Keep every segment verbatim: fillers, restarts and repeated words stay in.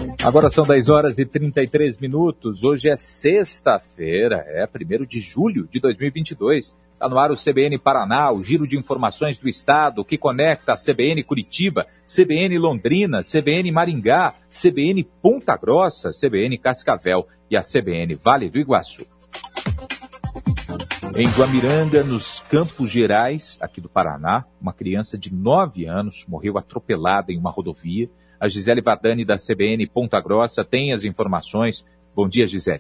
Agora são dez horas e trinta e três minutos, hoje é sexta-feira, é primeiro de julho de dois mil e vinte e dois. Está no ar o C B N Paraná, o giro de informações do Estado, que conecta a C B N Curitiba, C B N Londrina, C B N Maringá, C B N Ponta Grossa, C B N Cascavel e a C B N Vale do Iguaçu. Em Guamiranga, nos Campos Gerais, aqui do Paraná, uma criança de nove anos morreu atropelada em uma rodovia. A Gisele Vadani, da C B N Ponta Grossa, tem as informações. Bom dia, Gisele.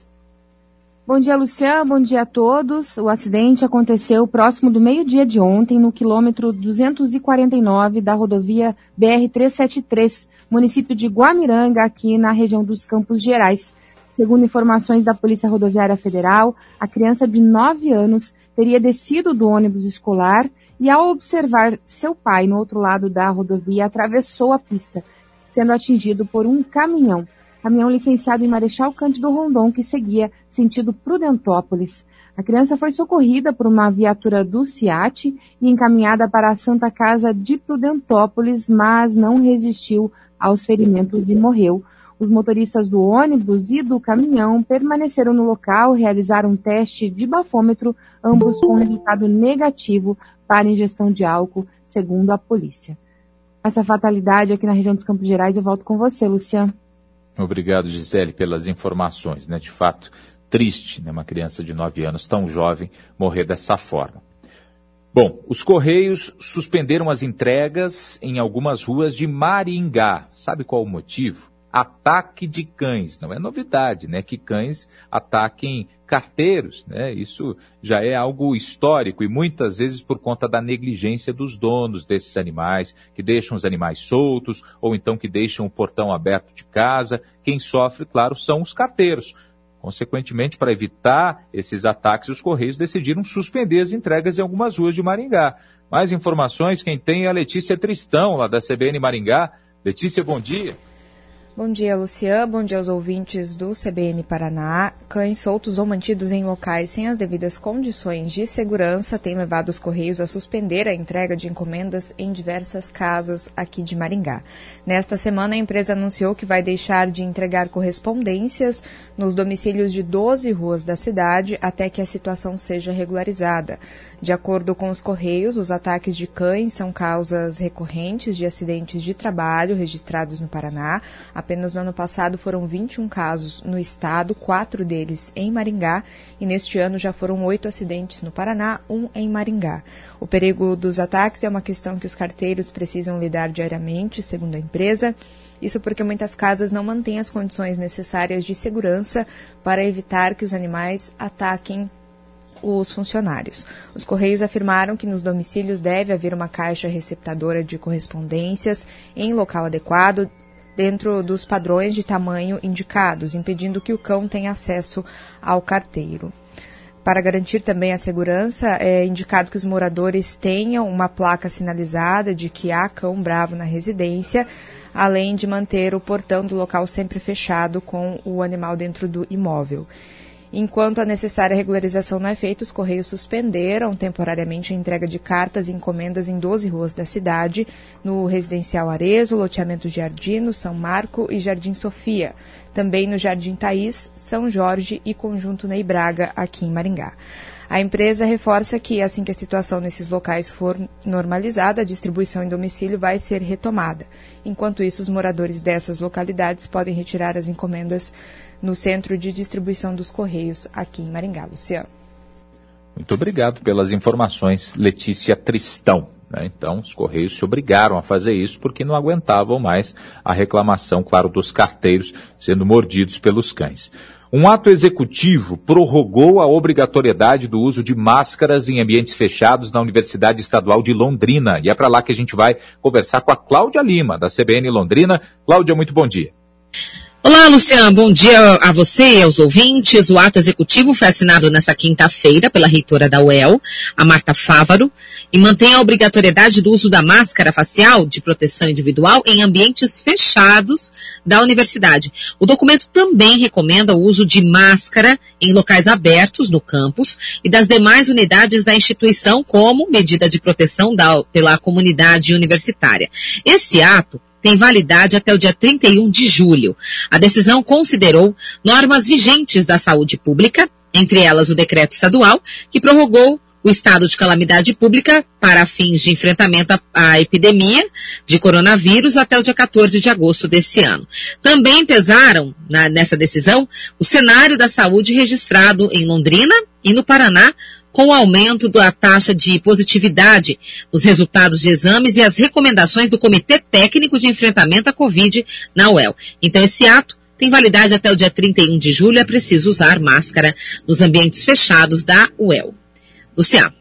Bom dia, Luciano. Bom dia a todos. O acidente aconteceu próximo do meio-dia de ontem, no quilômetro duzentos e quarenta e nove da rodovia B R trezentos e setenta e três, município de Guamiranga, aqui na região dos Campos Gerais. Segundo informações da Polícia Rodoviária Federal, a criança de nove anos teria descido do ônibus escolar e, ao observar seu pai no outro lado da rodovia, atravessou a pista, sendo atingido por um caminhão. Caminhão licenciado em Marechal Cândido Rondon, que seguia sentido Prudentópolis. A criança foi socorrida por uma viatura do SIAT e encaminhada para a Santa Casa de Prudentópolis, mas não resistiu aos ferimentos e morreu. Os motoristas do ônibus e do caminhão permaneceram no local, realizaram um teste de bafômetro, ambos com resultado negativo para ingestão de álcool, segundo a polícia. Essa fatalidade aqui na região dos Campos Gerais, eu volto com você, Luciano. Obrigado, Gisele, pelas informações, né? De fato, triste, né? Uma criança de nove anos, tão jovem, morrer dessa forma. Bom, os Correios suspenderam as entregas em algumas ruas de Maringá. Sabe qual o motivo? Ataque de cães. Não é novidade, né? Que cães ataquem carteiros, né? Isso já é algo histórico e muitas vezes por conta da negligência dos donos desses animais, que deixam os animais soltos ou então que deixam o portão aberto de casa. Quem sofre, claro, são os carteiros. Consequentemente, para evitar esses ataques, os Correios decidiram suspender as entregas em algumas ruas de Maringá. Mais informações, quem tem é a Letícia Tristão, lá da C B N Maringá. Letícia, bom dia. Bom dia, Luciano. Bom dia aos ouvintes do C B N Paraná. Cães soltos ou mantidos em locais sem as devidas condições de segurança têm levado os Correios a suspender a entrega de encomendas em diversas casas aqui de Maringá. Nesta semana, a empresa anunciou que vai deixar de entregar correspondências nos domicílios de doze ruas da cidade até que a situação seja regularizada. De acordo com os Correios, os ataques de cães são causas recorrentes de acidentes de trabalho registrados no Paraná. Apenas no ano passado foram vinte e um casos no estado, quatro deles em Maringá, e neste ano já foram oito acidentes no Paraná, um em Maringá. O perigo dos ataques é uma questão que os carteiros precisam lidar diariamente, segundo a empresa. Isso porque muitas casas não mantêm as condições necessárias de segurança para evitar que os animais ataquem os funcionários. Os Correios afirmaram que nos domicílios deve haver uma caixa receptadora de correspondências em local adequado, dentro dos padrões de tamanho indicados, impedindo que o cão tenha acesso ao carteiro. Para garantir também a segurança, é indicado que os moradores tenham uma placa sinalizada de que há cão bravo na residência, além de manter o portão do local sempre fechado com o animal dentro do imóvel. Enquanto a necessária regularização não é feita, os Correios suspenderam temporariamente a entrega de cartas e encomendas em doze ruas da cidade, no Residencial Arezo, Loteamento Jardino, São Marco e Jardim Sofia. Também no Jardim Thaís, São Jorge e Conjunto Ney Braga, aqui em Maringá. A empresa reforça que, assim que a situação nesses locais for normalizada, a distribuição em domicílio vai ser retomada. Enquanto isso, os moradores dessas localidades podem retirar as encomendas no centro de distribuição dos Correios aqui em Maringá. Luciano. Muito obrigado pelas informações, Letícia Tristão. Então, os Correios se obrigaram a fazer isso porque não aguentavam mais a reclamação, claro, dos carteiros sendo mordidos pelos cães. Um ato executivo prorrogou a obrigatoriedade do uso de máscaras em ambientes fechados na Universidade Estadual de Londrina. E é para lá que a gente vai conversar com a Cláudia Lima, da C B N Londrina. Cláudia, muito bom dia. Olá, Luciano, bom dia a você e aos ouvintes. O ato executivo foi assinado nesta quinta-feira pela reitora da U E L, a Marta Fávaro, e mantém a obrigatoriedade do uso da máscara facial de proteção individual em ambientes fechados da universidade. O documento também recomenda o uso de máscara em locais abertos no campus e das demais unidades da instituição como medida de proteção da, pela comunidade universitária. Esse ato tem validade até o dia trinta e um de julho. A decisão considerou normas vigentes da saúde pública, entre elas o decreto estadual, que prorrogou o estado de calamidade pública para fins de enfrentamento à, à epidemia de coronavírus até o dia quatorze de agosto desse ano. Também pesaram na, nessa decisão o cenário da saúde registrado em Londrina e no Paraná, com o aumento da taxa de positividade nos resultados de exames e as recomendações do Comitê Técnico de Enfrentamento à Covid na U E L. Então, esse ato tem validade até o dia trinta e um de julho. É preciso usar máscara nos ambientes fechados da U E L. Luciano.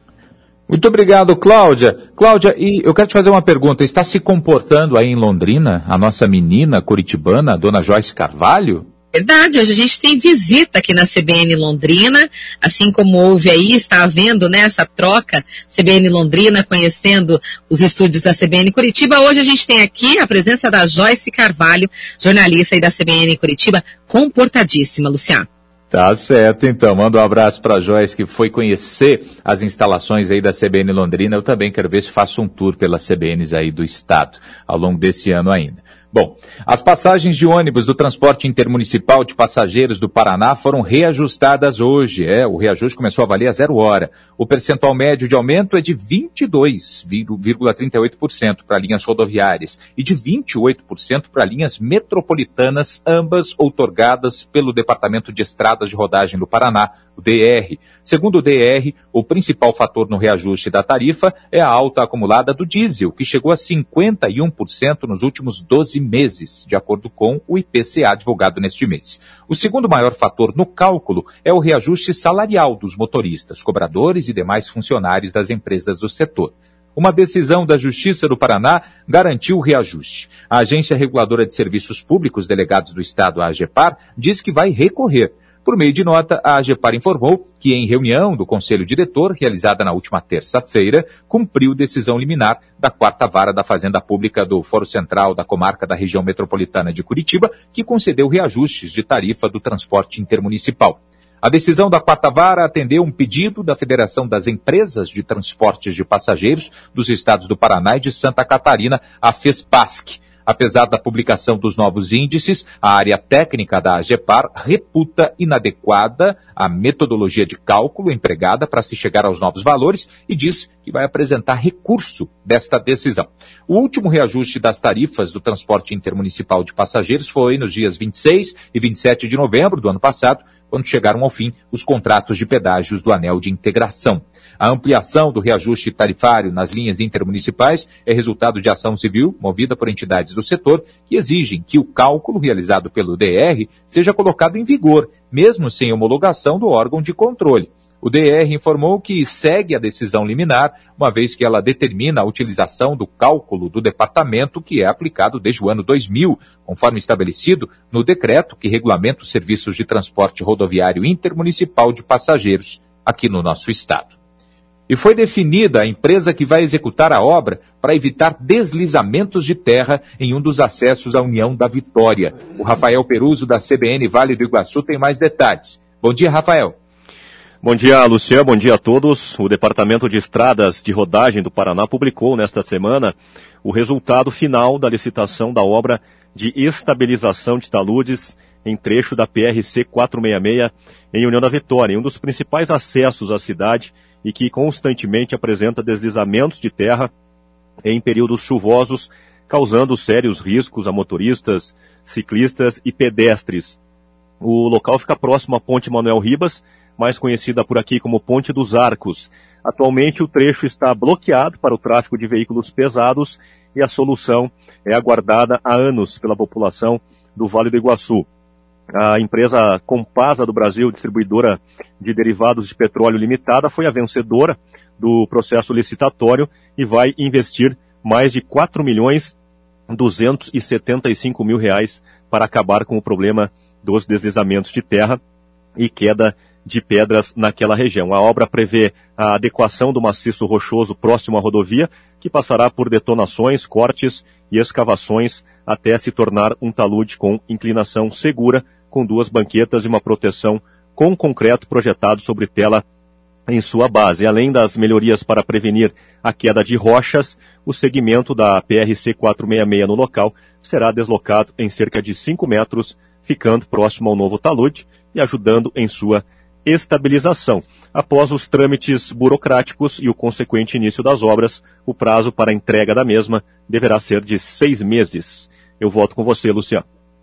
Muito obrigado, Cláudia. Cláudia, e eu quero te fazer uma pergunta. Está se comportando aí em Londrina a nossa menina curitibana, a dona Joyce Carvalho? Verdade, hoje a gente tem visita aqui na C B N Londrina, assim como houve aí, está havendo, né, essa troca, C B N Londrina conhecendo os estúdios da C B N Curitiba. Hoje a gente tem aqui a presença da Joyce Carvalho, jornalista aí da C B N Curitiba, comportadíssima, Luciano. Tá certo, então. Manda um abraço para a Joyce, que foi conhecer as instalações aí da C B N Londrina. Eu também quero ver se faço um tour pelas C B Ns aí do estado, ao longo desse ano ainda. Bom, as passagens de ônibus do transporte intermunicipal de passageiros do Paraná foram reajustadas hoje. É, o reajuste começou a valer a zero hora. O percentual médio de aumento é de vinte e dois vírgula trinta e oito por cento para linhas rodoviárias e de vinte e oito por cento para linhas metropolitanas, ambas outorgadas pelo Departamento de Estradas de Rodagem do Paraná, o D R. Segundo o D R, o principal fator no reajuste da tarifa é a alta acumulada do diesel, que chegou a cinquenta e um por cento nos últimos doze meses, de acordo com o I P C A divulgado neste mês. O segundo maior fator no cálculo é o reajuste salarial dos motoristas, cobradores e demais funcionários das empresas do setor. Uma decisão da Justiça do Paraná garantiu o reajuste. A Agência Reguladora de Serviços Públicos, delegados do Estado, a AGEPAR, diz que vai recorrer. Por meio de nota, a AGEPAR informou que, em reunião do Conselho Diretor, realizada na última terça-feira, cumpriu decisão liminar da quarta vara da Fazenda Pública do Foro Central da Comarca da Região Metropolitana de Curitiba, que concedeu reajustes de tarifa do transporte intermunicipal. A decisão da quarta vara atendeu um pedido da Federação das Empresas de Transportes de Passageiros dos estados do Paraná e de Santa Catarina, a FESPASC. Apesar da publicação dos novos índices, a área técnica da AGEPAR reputa inadequada a metodologia de cálculo empregada para se chegar aos novos valores e diz que vai apresentar recurso desta decisão. O último reajuste das tarifas do transporte intermunicipal de passageiros foi nos dias vinte e seis e vinte e sete de novembro do ano passado, quando chegaram ao fim os contratos de pedágios do Anel de Integração. A ampliação do reajuste tarifário nas linhas intermunicipais é resultado de ação civil movida por entidades do setor que exigem que o cálculo realizado pelo D R seja colocado em vigor, mesmo sem homologação do órgão de controle. O D R informou que segue a decisão liminar, uma vez que ela determina a utilização do cálculo do departamento que é aplicado desde o ano dois mil, conforme estabelecido no decreto que regulamenta os serviços de transporte rodoviário intermunicipal de passageiros aqui no nosso estado. E foi definida a empresa que vai executar a obra para evitar deslizamentos de terra em um dos acessos à União da Vitória. O Rafael Peruso, da C B N Vale do Iguaçu, tem mais detalhes. Bom dia, Rafael. Bom dia, Luciano. Bom dia a todos. O Departamento de Estradas de Rodagem do Paraná publicou nesta semana o resultado final da licitação da obra de estabilização de taludes em trecho da P R C quatrocentos e sessenta e seis em União da Vitória, um dos principais acessos à cidade e que constantemente apresenta deslizamentos de terra em períodos chuvosos, causando sérios riscos a motoristas, ciclistas e pedestres. O local fica próximo à Ponte Manuel Ribas, mais conhecida por aqui como Ponte dos Arcos. Atualmente o trecho está bloqueado para o tráfego de veículos pesados e a solução é aguardada há anos pela população do Vale do Iguaçu. A empresa Compasa do Brasil, distribuidora de derivados de petróleo limitada, foi a vencedora do processo licitatório e vai investir mais de quatro milhões duzentos e setenta e cinco mil reais para acabar com o problema dos deslizamentos de terra e queda de pedras naquela região. A obra prevê a adequação do maciço rochoso próximo à rodovia, que passará por detonações, cortes e escavações até se tornar um talude com inclinação segura, com duas banquetas e uma proteção com concreto projetado sobre tela em sua base. Além das melhorias para prevenir a queda de rochas, o segmento da P R C quatrocentos e sessenta e seis no local será deslocado em cerca de cinco metros, ficando próximo ao novo talude e ajudando em sua estabilização. Após os trâmites burocráticos e o consequente início das obras, o prazo para a entrega da mesma deverá ser de seis meses. Eu volto com você, Luciano.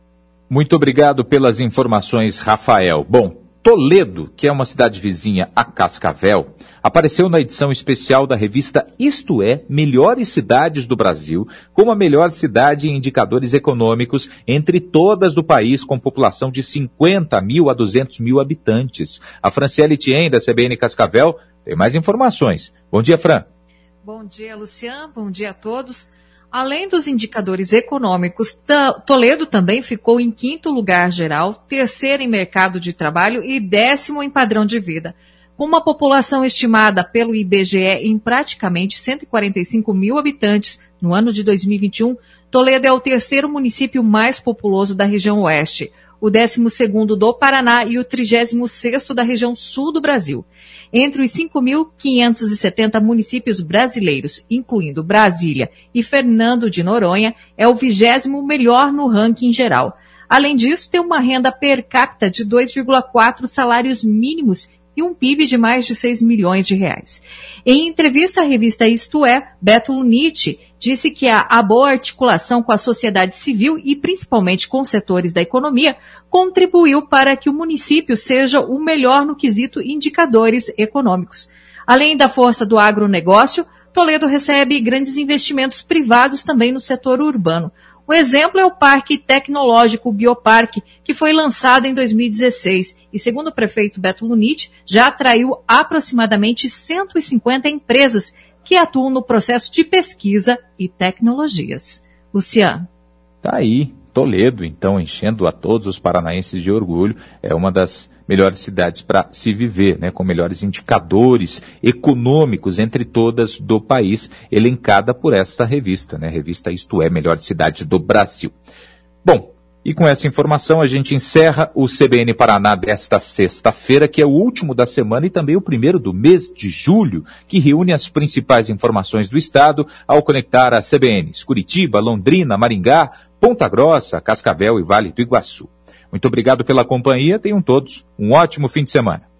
Muito obrigado pelas informações, Rafael. Bom, Toledo, que é uma cidade vizinha a Cascavel, apareceu na edição especial da revista Isto É, Melhores Cidades do Brasil, como a melhor cidade em indicadores econômicos entre todas do país, com população de cinquenta mil a duzentos mil habitantes. A Franciele Tien, da C B N Cascavel, tem mais informações. Bom dia, Fran. Bom dia, Luciano. Bom dia a todos. Além dos indicadores econômicos, Toledo também ficou em quinto lugar geral, terceiro em mercado de trabalho e décimo em padrão de vida. Com uma população estimada pelo I B G E em praticamente cento e quarenta e cinco mil habitantes no ano de dois mil e vinte e um, Toledo é o terceiro município mais populoso da região oeste, o décimo segundo do Paraná e o trigésimo sexto da região sul do Brasil. Entre os cinco mil quinhentos e setenta municípios brasileiros, incluindo Brasília e Fernando de Noronha, é o vigésimo melhor no ranking geral. Além disso, tem uma renda per capita de dois vírgula quatro salários mínimos e um P I B de mais de seis milhões de reais. Em entrevista à revista Isto É, Beto Luniti disse que a, a boa articulação com a sociedade civil e principalmente com setores da economia contribuiu para que o município seja o melhor no quesito indicadores econômicos. Além da força do agronegócio, Toledo recebe grandes investimentos privados também no setor urbano. O exemplo é o Parque Tecnológico Bioparque, que foi lançado em dois mil e dezesseis e, segundo o prefeito Beto Luniti, já atraiu aproximadamente cento e cinquenta empresas que atuam no processo de pesquisa e tecnologias. Luciano. Tá aí, Toledo, então, enchendo a todos os paranaenses de orgulho. É uma das melhores cidades para se viver, né, com melhores indicadores econômicos entre todas do país, elencada por esta revista, né, revista Isto É, Melhores Cidades do Brasil. Bom, e com essa informação a gente encerra o C B N Paraná desta sexta-feira, que é o último da semana e também o primeiro do mês de julho, que reúne as principais informações do estado ao conectar a C B Ns Curitiba, Londrina, Maringá, Ponta Grossa, Cascavel e Vale do Iguaçu. Muito obrigado pela companhia, tenham todos um ótimo fim de semana.